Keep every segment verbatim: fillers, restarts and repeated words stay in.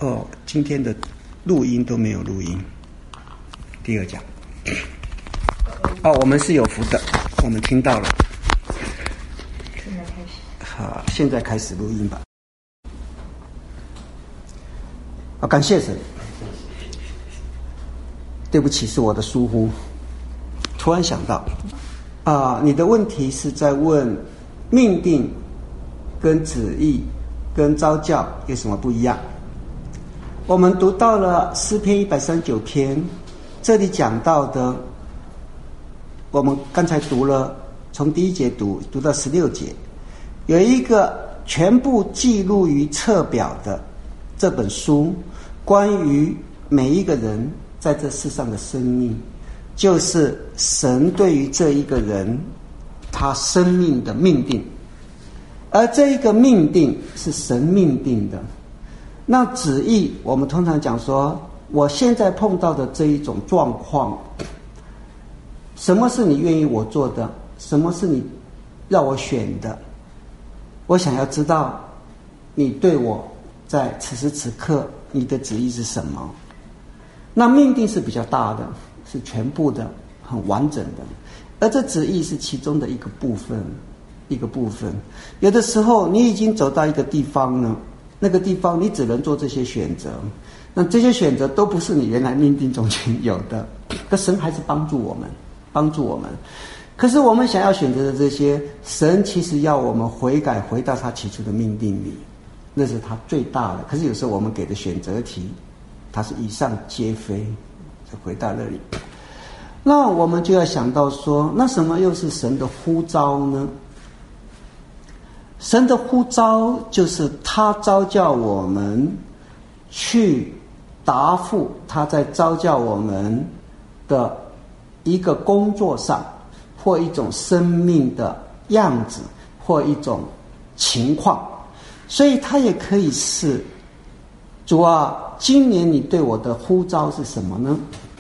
哦，今天的录音都没有录音。第二讲。哦，我们是有福的，我们听到了。 现在开始。 好，现在开始录音吧。啊，感谢神。对不起，是我的疏忽。突然想到，啊，你的问题是在问命定跟旨意跟召教有什么不一样？我们读到了诗篇一百三十九篇，这里讲到的，我们刚才读了，从第一节读读到十六节，有一个全部记录于册表的这本书，关于每一个人在这世上的生命，就是神对于这一个人他生命的命定，而这一个命定是神命定的。那旨意我们通常讲说，我现在碰到的这一种状况，什么是你愿意我做的，什么是你让我选的，我想要知道你对我在此时此刻你的旨意是什么。那命定是比较大的，是全部的，很完整的，而这旨意是其中的一个部分，一个部分。有的时候你已经走到一个地方呢，那个地方你只能做这些选择，那这些选择都不是你原来命定中间有的，可神还是帮助我们，帮助我们。可是我们想要选择的这些，神其实要我们悔改，回到他起初的命定里，那是他最大的。可是有时候我们给的选择题，它是以上皆非，就回到那里。那我们就要想到说，那什么又是神的呼召呢？神的呼召就是他召叫我们去答复他在召叫我们的一个工作上，或一种生命的样子，或一种情况。所以他也可以是，主啊，今年你对我的呼召是什么呢？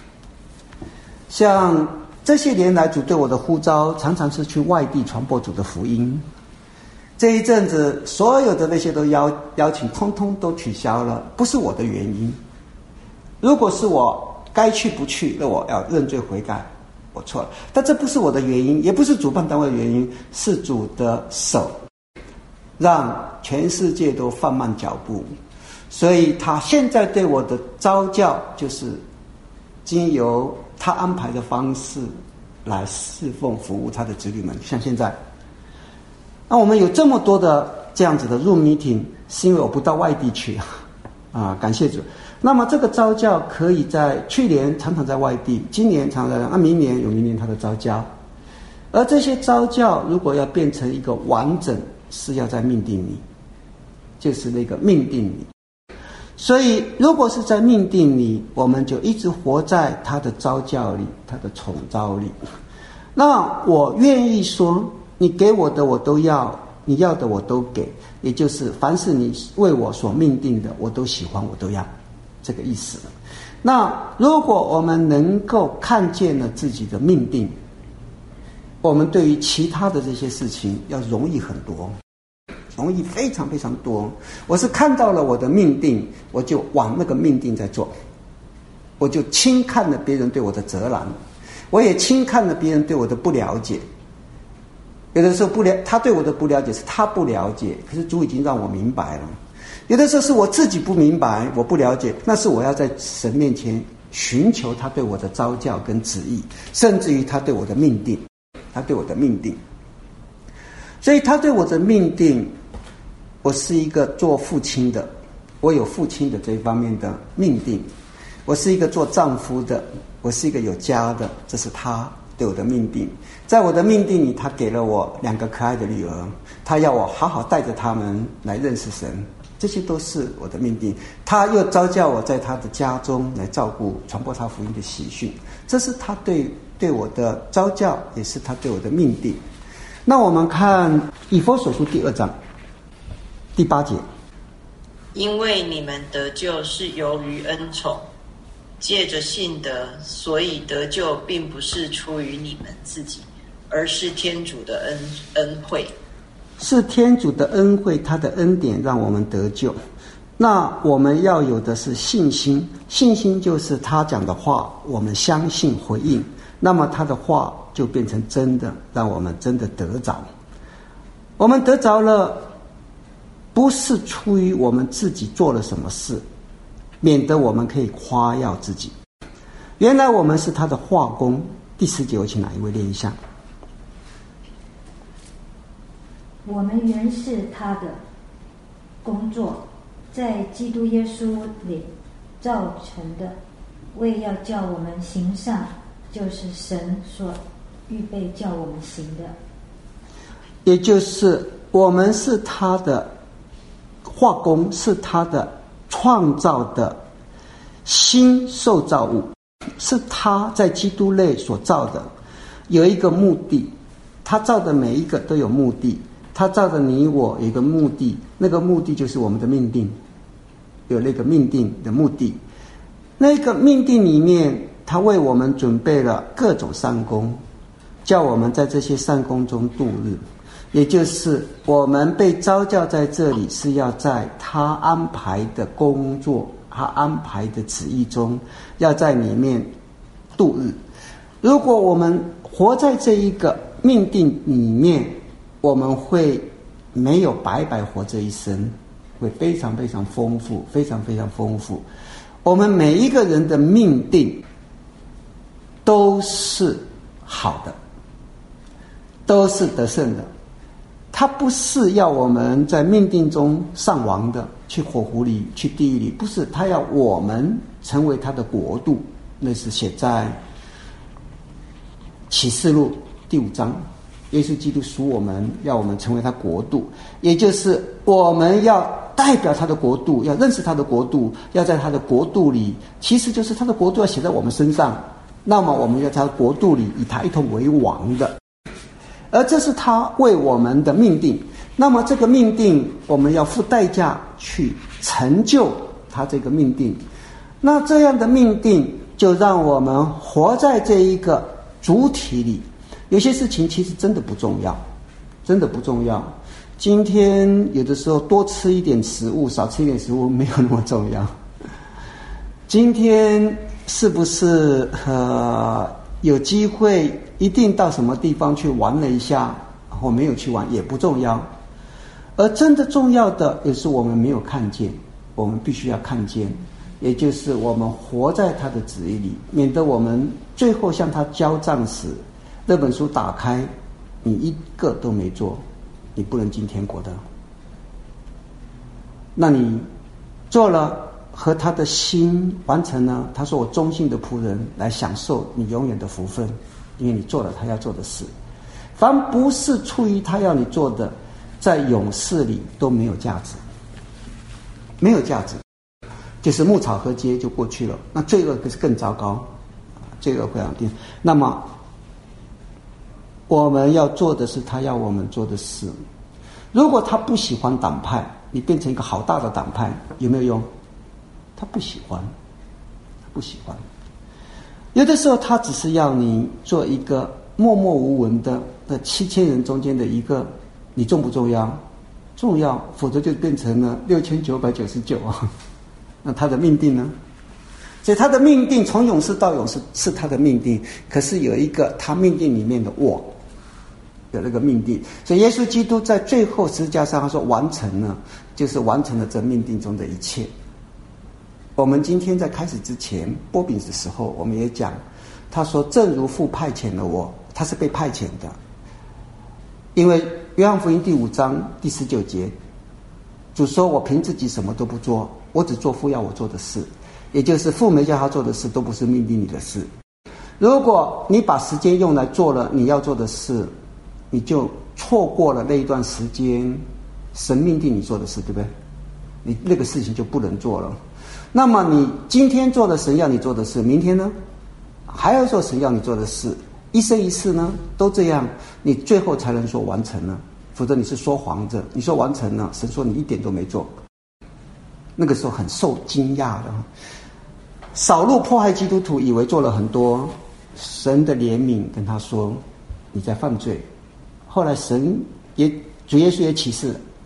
像这些年来主对我的呼召常常是去外地传播主的福音。这一阵子所有的那些都邀邀请通通都取消了，不是我的原因。如果是我该去不去，那我要认罪悔改，我错了。但这不是我的原因，也不是主办单位的原因，是主的手让全世界都放慢脚步。所以他现在对我的召叫，就是经由他安排的方式来侍奉服务他的子女们。像现在那我们有这么多的这样子的 Zoom meeting， 是因为我不到外地去啊，感谢主。那么这个召叫可以在去年常常在外地，今年常常在，那明年有明年他的召叫。而这些召叫如果要变成一个完整，是要在命定里，就是那个命定里。所以如果是在命定里，我们就一直活在他的召叫里，他的宠召里。那我愿意说，你给我的我都要，你要的我都给，也就是凡是你为我所命定的，我都喜欢，我都要，这个意思。那如果我们能够看见了自己的命定，我们对于其他的这些事情要容易很多，容易非常非常多。我是看到了我的命定，我就往那个命定在做，我就轻看了别人对我的责难，我也轻看了别人对我的不了解。有的时候不了，他对我的不了解是他不了解，可是主已经让我明白了。有的时候是我自己不明白，我不了解，那是我要在神面前寻求他对我的召叫跟旨意，甚至于他对我的命定，他对我的命定。所以他对我的命定，我是一个做父亲的，我有父亲的这一方面的命定；我是一个做丈夫的，我是一个有家的，这是他对我的命定。在我的命定里，他给了我两个可爱的女儿，他要我好好带着他们来认识神，这些都是我的命定。他又召叫我在他的家中来照顾传播他福音的喜讯，这是他对对我的召叫，也是他对我的命定。那我们看以弗所书第二章第八节， 因为你们得救是由于恩宠，借着信德，所以得救并不是出于你们自己，而是天主的恩恩惠。 是天主的恩惠，他的恩典让我们得救。 那我们要有的是信心，信心就是他讲的话，我们相信回应，那么他的话就变成真的，让我们真的得着。我们得着了，不是出于我们自己做了什么事，免得我们可以夸耀自己。原来我们是他的化工。第十节，我请哪一位念一下？ 我们原是他的工作，在基督耶稣里造成的，为要叫我们行善，就是神所预备叫我们行的。 也就是我们是他的化工，是他的创造的新受造物，是他在基督内所造的，有一个目的，他造的每一个都有目的，他造的你我有一个目的，那个目的就是我们的命定，有那个命定的目的，那个命定里面他为我们准备了各种善功，叫我们在这些善功中度日。也就是我们被召叫在这里，是要在他安排的工作，他安排的旨意中，要在里面度日。如果我们活在这一个命定里面，我们会没有白白活这一生，会非常非常丰富，非常非常丰富。我们每一个人的命定都是好的，都是得胜的。他不是要我们在命定中上亡的，去火湖里，去地狱里，不是，他要我们成为他的国度。那是写在启示录第五章，耶稣基督属我们，要我们成为他国度，也就是我们要代表他的国度，要认识他的国度，要在他的国度里，其实就是他的国度要写在我们身上，那么我们要在他的国度里以他一同为王的，而这是他为我们的命定。那么这个命定我们要付代价去成就他这个命定，那这样的命定就让我们活在这一个主体里。有些事情其实真的不重要，真的不重要。今天有的时候多吃一点食物，少吃一点食物没有那么重要。今天是不是呃有机会一定到什么地方去玩了一下，或没有去玩也不重要。而真的重要的也是我们没有看见，我们必须要看见，也就是我们活在他的旨意里，免得我们最后向他交账时，那本书打开，你一个都没做，你不能进天国的。那你做了，和他的心完成了，他说我忠心的仆人，来享受你永远的福分，因为你做了他要做的事。凡不是出于他要你做的，在永世里都没有价值，没有价值，就是牧草和街就过去了。那罪恶可是更糟糕，罪恶非常低。那么我们要做的是他要我们做的事。如果他不喜欢党派，你变成一个好大的党派，有没有用？他不喜欢，他不喜欢。有的时候他只是要你做一个默默无闻的的七千人中间的一个，你重不重要？重要，否则就变成了六千九百九十九啊。那他的命定呢？所以他的命定从永世到永世是他的命定，可是有一个他命定里面的我的那个命定。所以耶稣基督在最后十字架上他说完成了，就是完成了这命定中的一切。我们今天在开始之前擘饼的时候，我们也讲，他说正如父派遣了我，他是被派遣的。因为约翰福音第五章第十九节，主说我凭自己什么都不做，我只做父要我做的事，也就是父没叫他做的事都不是命定你的事。如果你把时间用来做了你要做的事，你就错过了那一段时间神命定你做的事，对不对？你那个事情就不能做了。那么你今天做了神要你做的事，明天呢还要做神要你做的事，一生一世呢都这样，你最后才能说完成了，否则你是说谎着。你说完成了，神说你一点都没做，那个时候很受惊讶的。扫路迫害基督徒，以为做了很多，神的怜悯跟他说你在犯罪。后来神也主耶稣也启示，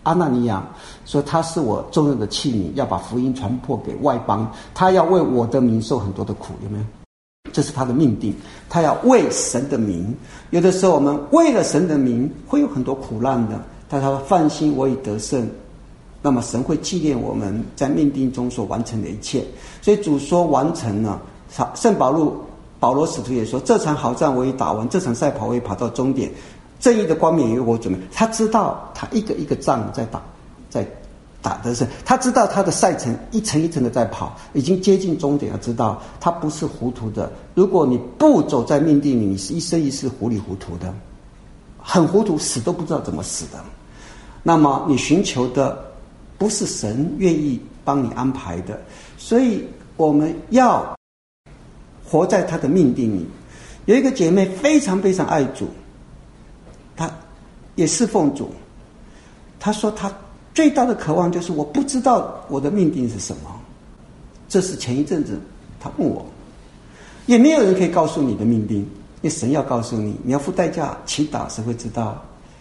阿纳尼亚，说他是我重用的器皿，要把福音传播给外邦，他要为我的名受很多的苦，有没有？这是他的命定，他要为神的名。有的时候我们为了神的名会有很多苦难的，但他说放心，我已得胜。那么神会纪念我们在命定中所完成的一切。所以主说完成了。圣保禄保罗使徒也说，这场好战我已打完，这场赛跑我已跑到终点，正义的冠冕也为我准备。他知道他一个一个仗在打，在打的是，他知道他的赛程一层一层的在跑，已经接近终点了。知道他不是糊涂的。如果你不走在命定里，你是一生一世糊里糊涂的，很糊涂，死都不知道怎么死的。那么你寻求的不是神愿意帮你安排的，所以我们要活在他的命定里。有一个姐妹非常非常爱主，她也侍奉主，她说她最大的渴望就是我不知道我的命定是什么。这是前一阵子她问我，也没有人可以告诉你的命定，因为神要告诉你，你要付代价祈祷，神会知道。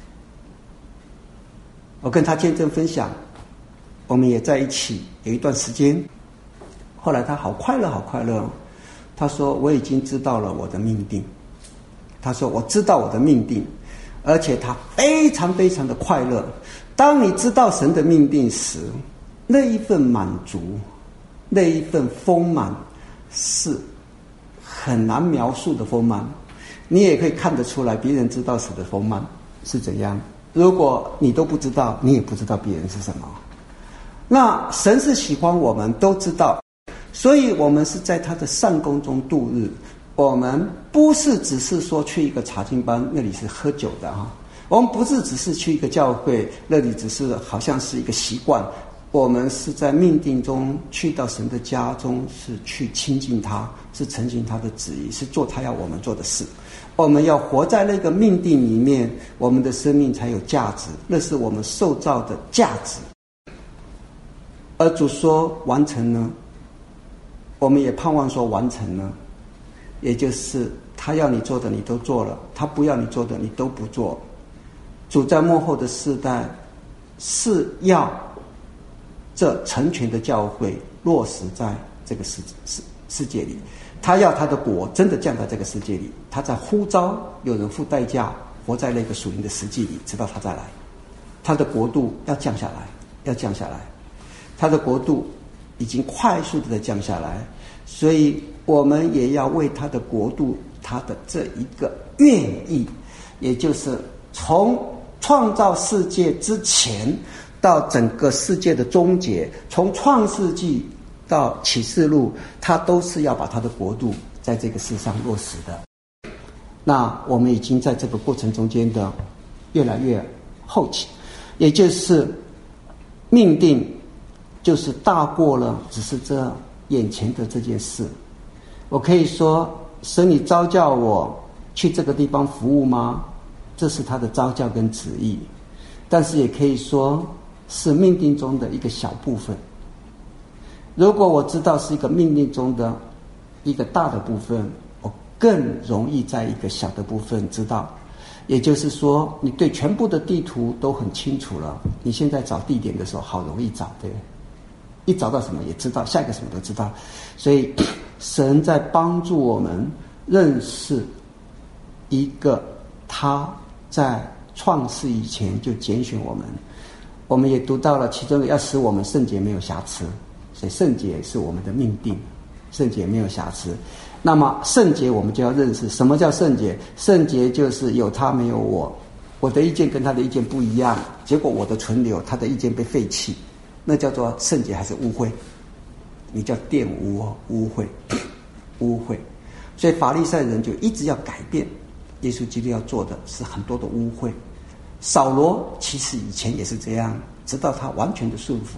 我跟她见证分享，我们也在一起有一段时间，后来她好快乐好快乐。他说我已经知道了我的命定，他说我知道我的命定，而且他非常非常的快乐。当你知道神的命定时，那一份满足，那一份丰满是很难描述的丰满。你也可以看得出来别人知道神的丰满是怎样，如果你都不知道，你也不知道别人是什么。那神是喜欢我们都知道，所以我们是在他的善功中度日。我们不是只是说去一个查经班，那里是喝酒的哈。我们不是只是去一个教会，那里只是好像是一个习惯。我们是在命定中去到神的家中，是去亲近他，是承行他的旨意，是做他要我们做的事。我们要活在那个命定里面，我们的生命才有价值，那是我们受造的价值。而主说完成呢，我们也盼望说完成了，也就是他要你做的你都做了，他不要你做的你都不做。主在末后的世代是要这成全的教会落实在这个世世世界里，他要他的国真的降到这个世界里，他在呼召有人付代价活在那个属灵的实际里，直到他再来。他的国度要降下来，要降下来，他的国度已经快速的在降下来，所以我们也要为他的国度，他的这一个愿意，也就是从创造世界之前到整个世界的终结，从创世纪到启示录，他都是要把他的国度在这个世上落实的。那我们已经在这个过程中间的越来越后期，也就是命定就是大过了只是这眼前的这件事。我可以说神你召叫我去这个地方服务吗？这是他的召叫跟旨意，但是也可以说是命定中的一个小部分。如果我知道是一个命定中的一个大的部分，我更容易在一个小的部分知道。也就是说你对全部的地图都很清楚了，你现在找地点的时候好容易找，对，一找到什么也知道，下一个什么都知道。所以神在帮助我们认识一个他在创世以前就拣选我们。我们也读到了其中的要使我们圣洁没有瑕疵，所以圣洁是我们的命定，圣洁没有瑕疵。那么圣洁我们就要认识什么叫圣洁。圣洁就是有他没有我，我的意见跟他的意见不一样，结果我的存留，他的意见被废弃，那叫做圣洁还是污秽？你叫玷污污秽污秽。所以法利赛人就一直要改变，耶稣基督要做的是很多的污秽。扫罗其实以前也是这样，直到他完全的顺服，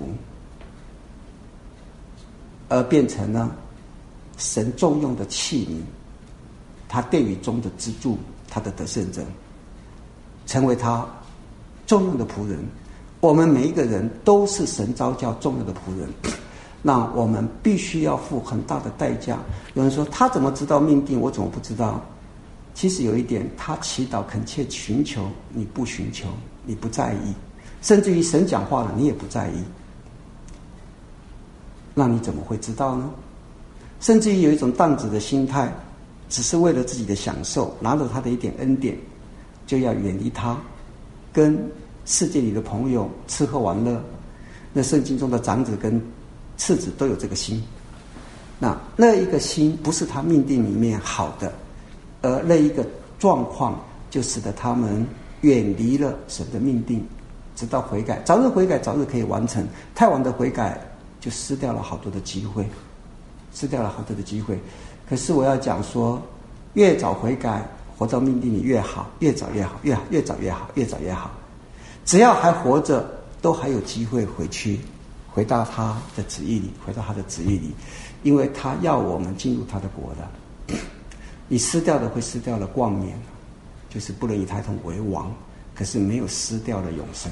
而变成了神重用的器皿，他殿宇中的支柱，他的得胜者，成为他重用的仆人。我们每一个人都是神召叫重用的仆人，那我们必须要付很大的代价。有人说他怎么知道命定，我怎么不知道？其实有一点，他祈祷恳切寻求，你不寻求，你不在意， 甚至于神讲话了，你也不在意，那你怎么会知道呢？甚至于有一种荡子的心态，只是为了自己的享受，拿着他的一点恩典，就要远离他，跟世界里的朋友吃喝玩乐。那圣经中的长子跟次子都有这个心，那那一个心不是他命定里面好的，而那一个状况就使得他们远离了神的命定，直到悔改，早日悔改早日可以完成，太晚的悔改就失掉了好多的机会，失掉了好多的机会。可是我要讲说，越早悔改活到命定里越好，越早越好，越越早越好，越早越好。只要还活着，都还有机会回去，回到他的旨意里，回到他的旨意里，因为他要我们进入他的国的。你失掉的会失掉了冠冕，就是不能以太统为王，可是没有失掉了永生。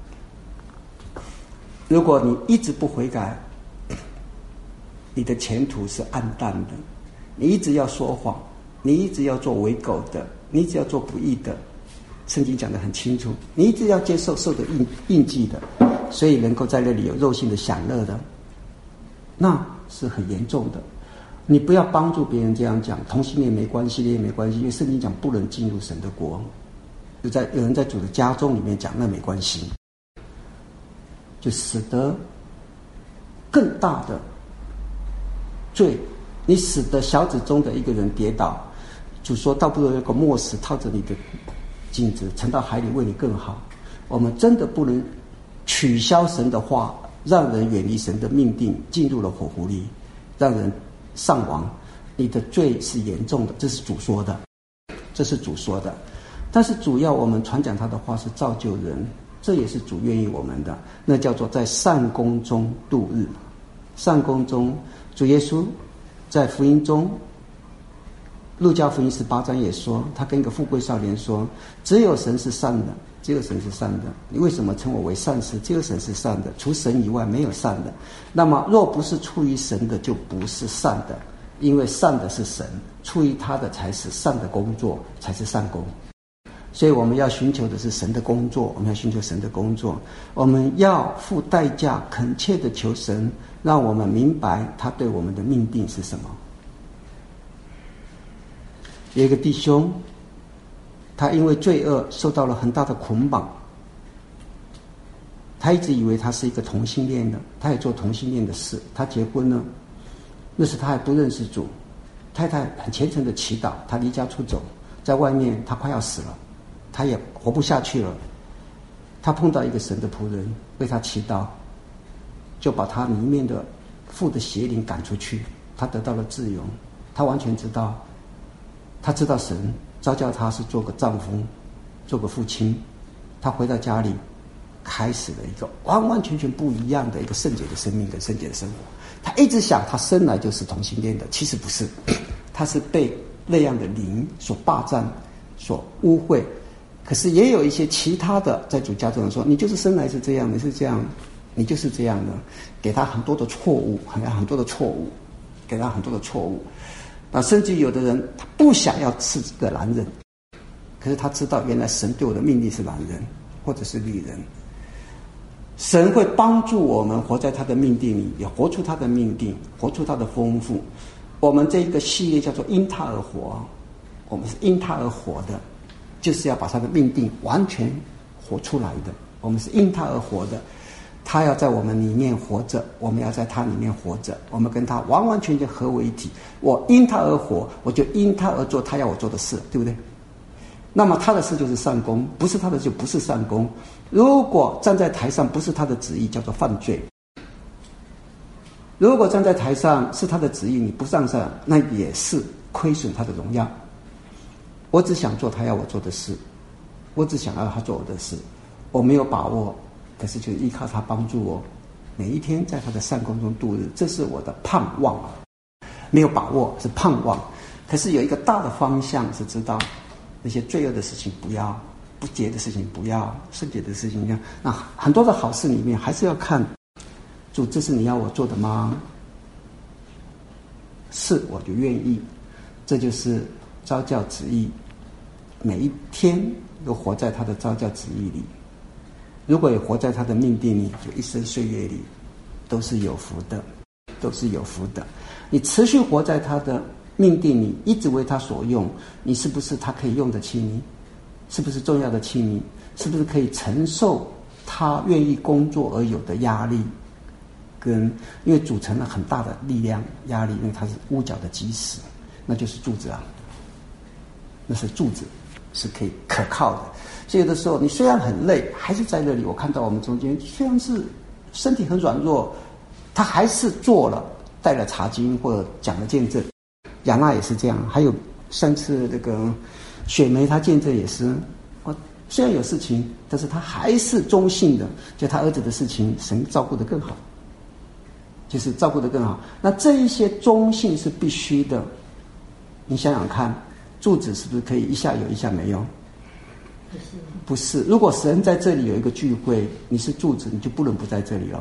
如果你一直不悔改，你的前途是暗淡的，你一直要说谎，你一直要做伪狗的，你一直要做不义的，圣经讲得很清楚，你一直要接受受的印印记的，所以能够在那里有肉性的享乐的，那是很严重的。你不要帮助别人这样讲，同性恋没关系，恋没关系，因为圣经讲不能进入神的国。就在有人在主的家中里面讲，那没关系，就使得更大的罪，你使得小子中的一个人跌倒，主说倒不如有个磨石套着你的镜子，沉到海里为你更好。我们真的不能取消神的话，让人远离神的命定，进入了火湖里，让人上亡。你的罪是严重的，这是主说的，这是主说的。但是主要我们传讲他的话是造就人，这也是主愿意我们的，那叫做在善功中度日。善功中，主耶稣在福音中，路加福音十八章也说，他跟一个富贵少年说，只有神是善的，只有神是善的，你为什么称我为善事？只有神是善的，除神以外没有善的。那么若不是出于神的，就不是善的，因为善的是神，出于他的才是善的工作，才是善功。所以我们要寻求的是神的工作，我们要寻求神的工作，我们要付代价，恳切的求神，让我们明白他对我们的命定是什么。有一个弟兄，他因为罪恶受到了很大的捆绑，他一直以为他是一个同性恋的，他也做同性恋的事。他结婚了，那时他还不认识主，太太很虔诚的祈祷，他离家出走，在外面他快要死了，他也活不下去了。他碰到一个神的仆人为他祈祷，就把他里面的负的邪灵赶出去，他得到了自由。他完全知道，他知道神召叫他是做个丈夫，做个父亲。他回到家里，开始了一个完完全全不一样的一个圣洁的生命跟圣洁的生活。他一直想他生来就是同性恋的，其实不是，他是被那样的灵所霸占，所污秽。可是也有一些其他的在主家中说，你就是生来是这样，你是这样，你就是这样的，给他很多的错误，很很多的错误，给他很多的错误。那甚至有的人他不想要是个男人，可是他知道原来神对我的命令是男人或者是女人。神会帮助我们活在他的命定里，也活出他的命定，活出他的丰富。我们这一个系列叫做因他而活，我们是因他而活的，就是要把他的命定完全活出来的。我们是因他而活的，他要在我们里面活着，我们要在他里面活着，我们跟他完完全全合为一体。我因他而活，我就因他而做他要我做的事，对不对？那么他的事就是善功，不是他的就不是善功。如果站在台上不是他的旨意，叫做犯罪。如果站在台上是他的旨意，你不上上，那也是亏损他的荣耀。我只想做他要我做的事，我只想要他做我的事，我没有把握，可是就依靠他帮助我，每一天在他的善功中度日，这是我的盼望。没有把握是盼望，可是有一个大的方向是知道，那些罪恶的事情不要，不洁的事情不要，圣洁的事情要。那很多的好事里面还是要看主，这是你要我做的吗？是，我就愿意。这就是召教旨意，每一天都活在他的召教旨意里。 如果也活在他的命定里，就一生岁月里都是有福的，都是有福的。你持续活在他的命定里，一直为他所用，你是不是他可以用的器皿？是不是重要的器皿？是不是可以承受他愿意工作而有的压力？跟因为组成了很大的力量压力，因为它是屋角的基石，那就是柱子啊，那是柱子，是可以可靠的。所以有的时候你虽然很累，还是在那里。我看到我们中间虽然是身体很软弱，他还是做了，带了茶经或者讲了见证。雅娜也是这样，还有上次那个雪梅她见证也是，虽然有事情，但是她还是忠信的，就她儿子的事情，神照顾得更好。就是照顾得更好，那这一些忠信是必须的。你想想看，柱子是不是可以一下有一下没有？ 不是， 不是。如果神在这里有一个聚会，你是柱子，你就不能不在这里了。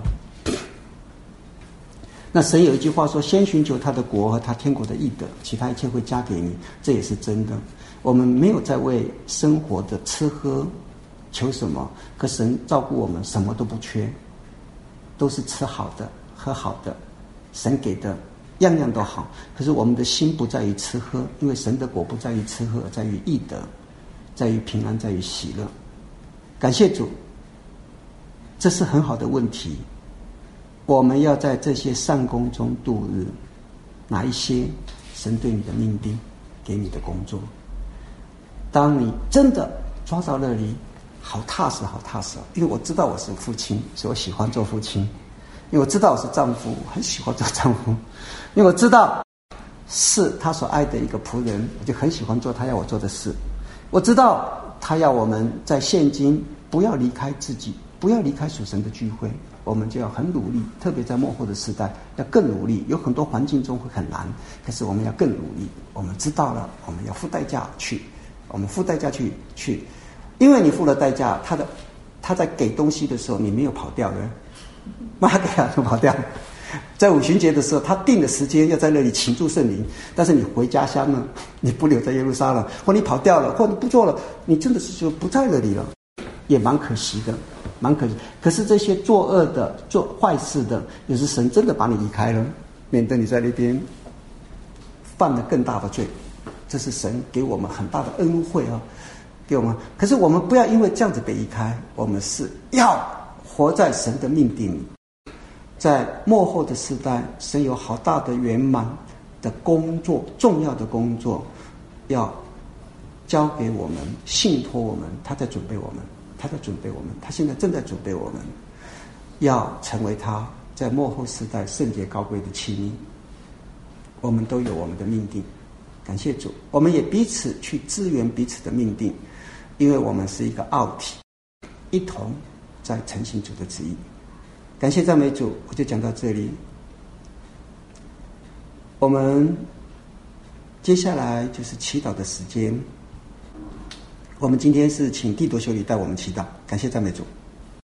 那神有一句话说：“先寻求他的国和他天国的义德，其他一切会加给你。”这也是真的。我们没有在为生活的吃喝求什么，可神照顾我们，什么都不缺，都是吃好的。喝好的，神给的样样都好，可是我们的心不在于吃喝，因为神的国不在于吃喝，在于义德，在于平安，在于喜乐。感谢主，这是很好的问题。我们要在这些善功中度日，哪一些神对你的命定，给你的工作，当你真的抓到那里，好踏实好踏实，因为我知道我是父亲，所以我喜欢做父亲。因为我知道我是丈夫，我很喜欢做丈夫。因为我知道是他所爱的一个仆人，我就很喜欢做他要我做的事。我知道他要我们在现今不要离开自己，不要离开属神的聚会，我们就要很努力，特别在末后的时代要更努力。有很多环境中会很难，可是我们要更努力。我们知道了，我们要付代价去，我们付代价去去，因为你付了代价，他的他在给东西的时候，你没有跑掉的。马给亚就跑掉，在五旬节的时候，他定的时间要在那里请祝圣灵，但是你回家乡了，你不留在耶路撒冷，或你跑掉了，或你不做了，你真的是就不在那里了，也蛮可惜的，蛮可惜。可是这些作恶的、做坏事的，有时神真的把你移开了，免得你在那边犯了更大的罪。这是神给我们很大的恩惠啊，给我们。可是我们不要因为这样子被移开，我们是要活在神的命定里，在末后的时代，神有好大的圆满的工作，重要的工作要交给我们，信托我们，他在准备我们，他在准备我们，他现在正在准备我们，要成为他在末后时代圣洁高贵的器皿。我们都有我们的命定，感谢主，我们也彼此去支援彼此的命定，因为我们是一个奥体，一同在承行主的旨意。感谢赞美主，我就讲到这里。我们接下来就是祈祷的时间。我们今天是请地铎修女带我们祈祷，感谢赞美主。